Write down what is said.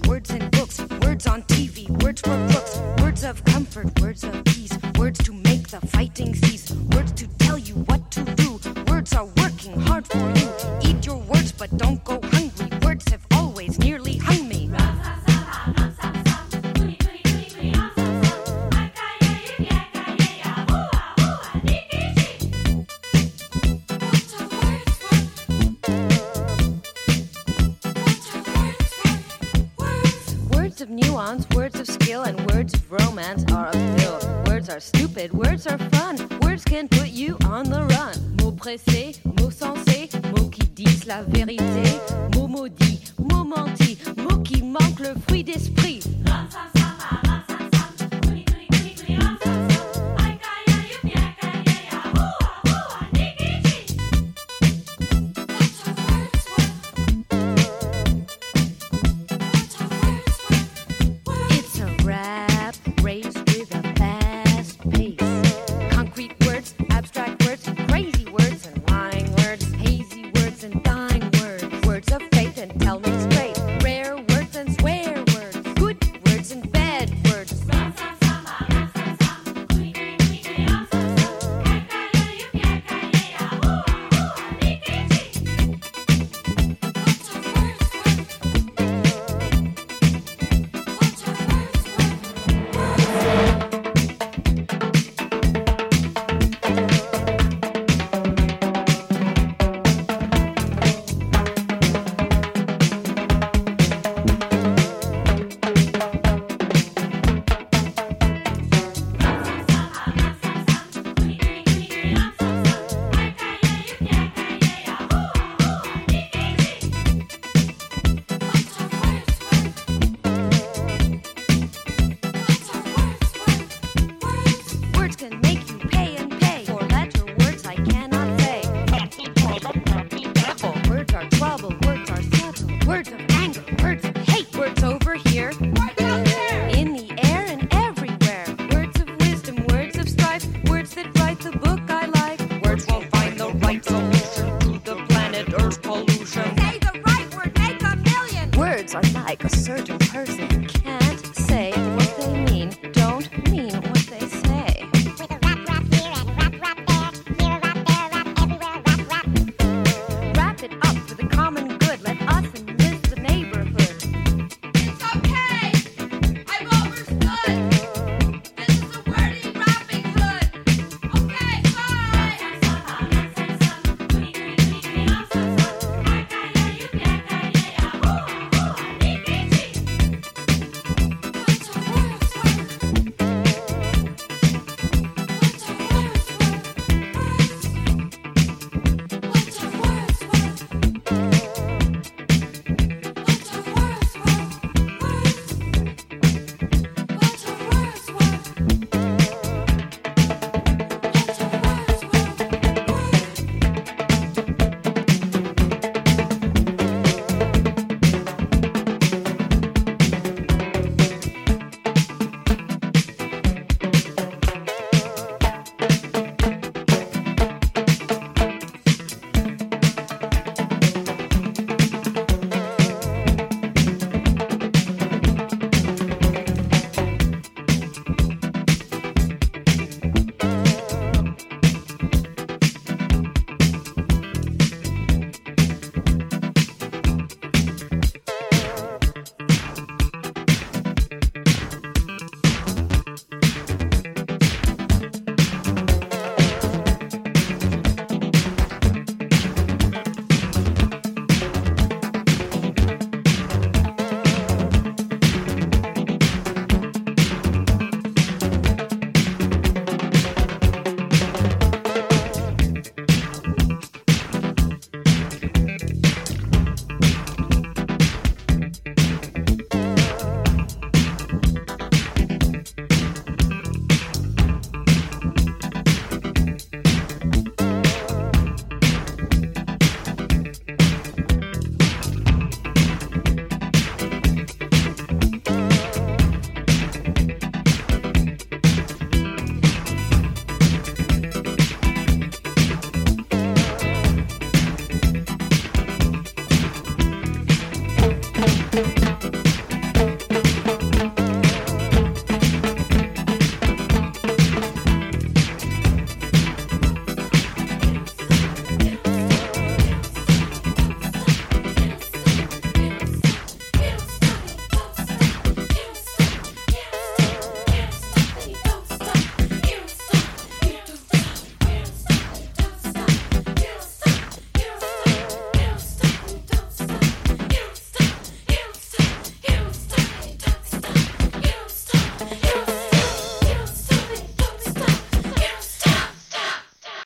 words in books, words on TV, words for books, words of comfort, words of peace, words to make the fighting cease, words to tell you what to do. Words are working hard for you. Eat your words, but don't go hungry. Words have always nearly hung me. Words of nuance, words of skill, and words of romance are a pill. Words are stupid, words are fun. Words can put you on the run. Mots pressés, mots sensés, mots qui disent la vérité. Mots maudits, mots mentis, mots qui manquent le fruit d'esprit.